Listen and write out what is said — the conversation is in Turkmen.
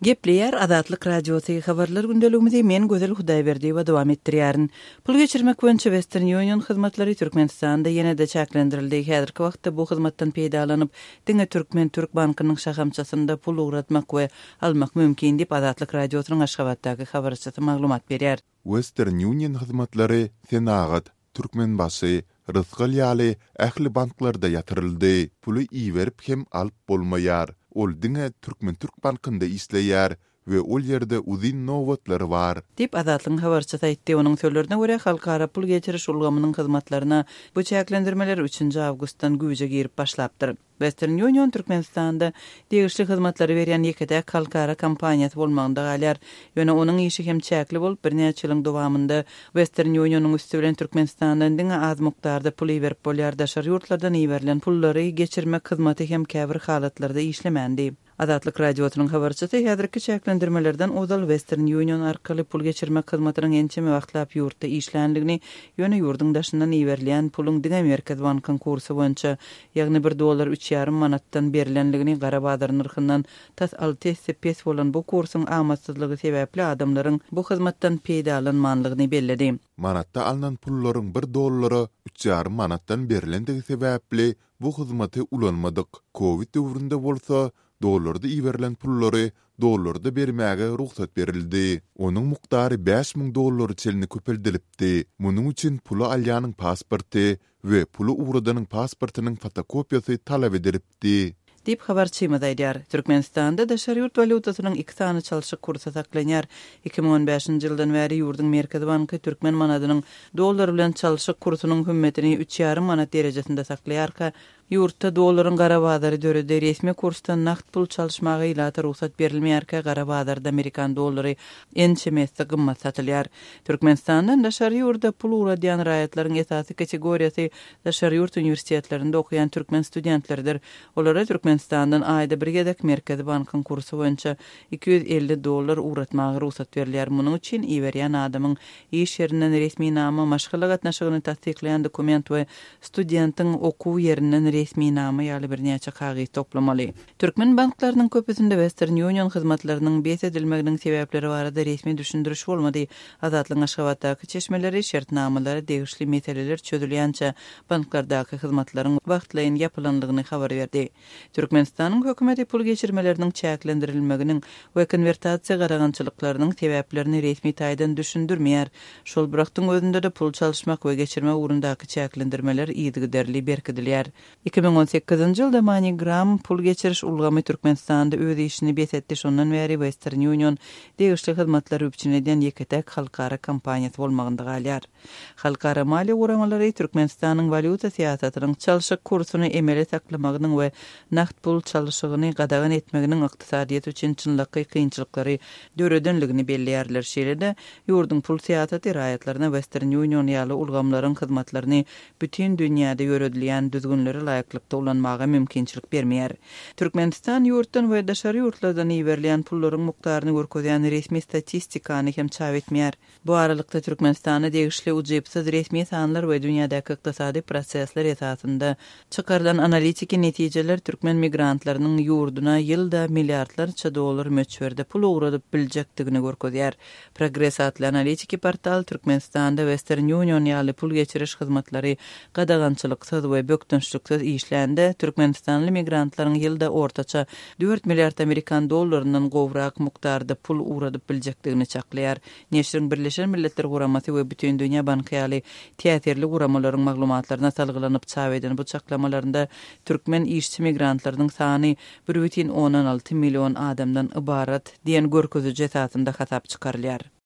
Gepleyer Azatlyk Radiosu habarlar gündeligimizde men Gözel Hudaýberdi we dowam etdirýärin. Pul geçirmek boýunça Western Union hyzmatlary Türkmenistanda ýene-de çäklendirildi. Häzirki wagtda bu hyzmatdan peýdalanyp, diňe Türk bankynyň şahamçasynda pul uğratmak we almak mümkin diýip Azatlyk Radiosynyň Aşgabatdaky habarçysy maglumat berýär. Western Union hyzmatlary Senagat, Türkmenbaşy, Rızgal ýaly ähli banklarda ýatyryldy. Puly iýerip hem alyp bolmaýar. Ol diňe Türk bankynda işleýär we ol ýerde uzyn nowatlary bar. Dip Azatlyň habarçysy aýtdy. Onuň sözlerine görä halkara pul geçiriş ulgamynyň hyzmatlaryna bu çäklendirmeler 3 awgustdan güýje girip başlapdyr. Western Union Türkmenistanda degişli hyzmatlary berýän ýekide halkara kompaniýasy bolmagynda galýar. Ýöne onuň işi hem çäkli bolup bir näçe ýylyň dowamında Western Union'un üstü bilen Türkmenistandan diňe az mukdarda pul iýerip bolýar. Daşary ýurtlardan iýerilen pullary geçirmek hyzmaty hem käbir halatlarda işlemändi. Azatlyk Radiosynyň habarçysy häzirki çäklendirmelerden ozal Western Union arkaly pul geçirmek hyzmatynyň ençeme wagtlap ýurtda işlendigini, ýöne ýurdun daşyndan iýerilen puluň diňe Merkez Bankynyň kursy boýunça ýagny $1.3,5 manatdan berilenligini Garabadar nyrkyndan tas 6-5 bolan bu kursyň amatsızlygy sebäpli adamlaryň bu hyzmatdan peýdalanmanlygyny belledi. Manatda alınan pullaryň $1.3,5 manatdan berilendigi sebäpli bu hyzmaty ulanmadyk. Covid döwründe bolsa dollarda iýerilen pullary dollarda bermäge ruhsat berildi. Onuň mukdary $5,000 çelini köpeldilipdi. Munyň üçin pulu alýanyň pasporty we pulu uğradanyň pasportynyň fotokopiýasy talap edilipdi. Dip habarçymyz aýdýar. Türkmenistanda daşary ýurt valutasynyň 2 sany çalyşyk kursy saklanýar. 2015-nji ýyldan bäri ýurdun Merkez Banky türkmen manadynyň dollar bilen çalyşyk kursynyň hümmetini 3,5 manat derejesinde saklaýarka, ýurtda dollaryň Garabadary dörede resmi kursdan nakt pul çalyşmagy ýa-da ruhsat berilmeýärkä Garabadarda Amerikan dollary ençemesde gymmat satylýar. Türkmenistandan daşary ýurtda pul uğradýan raýatlaryň esasy kategoriýasy daşary ýurt uniwersitetlerinde okuyan türkmen studentleridir. Olara Türkmenistandan aýda bir gedek Merkez Bankynyň kursy boýunça $250 uğratmagy ruhsat berilýär. Munyň üçin iýerýän adamyň iş ýerinden resmi nama, maşgala gatnaşygyny tasdikleýän dokument we studentiň okuw ýerinden resmi nama ýaly bir näçe kagys toplamaly. Türkmen banklarynyň köpüsinde Western Union hyzmatlarynyň besedilmeginiň sebäpleri barada resmi düşündiriş bolmady. Azatlyň Aşgabatdaky çeşmeleri, şertnamalary, degişli meseleler çözülýänçe banklardaky hyzmatlaryň wagtlaýyn ýapylandygyny habar berdi. Türkmenistanyň hökümeti pul geçirmeleriniň çäklendirilmeginiň we konvertasiýa garagançylyklarynyň sebäplerini resmi taýdan düşündirmeýär. Şol birakdyň özünde de pul çalyşmak we geçirmek ugrundaky çäklendirmeler ýygyderli berkidilýär. 2018-nji ýylda MoneyGram pul geçiriş ulgamy Türkmenistanda öz işini besetdi. Şondan bäri Western Union degişli hyzmatlary üçin eden ýekide halkara kompaniýasy bolmagynda galýar. Halkara maliýe guramalary Türkmenistanyň valuta siýasatynyň çalyşyk kursyny emele saklamagynyň we nakt pul çalyşygyny gadagan etmeginiň ykdysadyýet üçin çynlaky kynçylyklary döredenligini belleýärler. Şeýle-de ýurdun pul siýasaty raýatlaryna Western Union ýaly ulgamlaryň hyzmatlaryny bütün dünýäde ýöredilýän düzgünleri laýyklykda ulanmaga mümkinçilik bermeýär. Türkmenistan ýurtdan we daşary ýurtlardan iýerilýän pullaryň mukdaryny görkezýän resmi statistikany hem çap etmeýär. Bu aralykda Türkmenistana degişli ujypsyz resmi sanlar we dünýädäki ykdysady prosesler esasında çykarylan analitik netijeler türkmen migrantlarynyň ýurduna ýylda milliardlarça dollar möçberde pul uğradyp biljekdigini görkezýär. Progress adly analitik portal Türkmenistanda Western Union ýaly pul geçiriş hyzmatlary gadagançylyksyz we bökdünçlüksiz işlände Türkmenistanly migrantlaryň ýylda ortaça 4 milliard Amerikan dollarynyň gowrak mukdarda pul uğradyp biljekdigini çaklaýar. Neşriň Birleşen Milletler Guramasy we bütün dünýä banky ýaly täsirli guramalaryň maglumatlaryna salgylanyp çap eden bu çaklamalarynda türkmen işçi migrantlarynyň sany 1,16 million adamdan ibarat diýen görkezüji esasında hasap çykarylýar.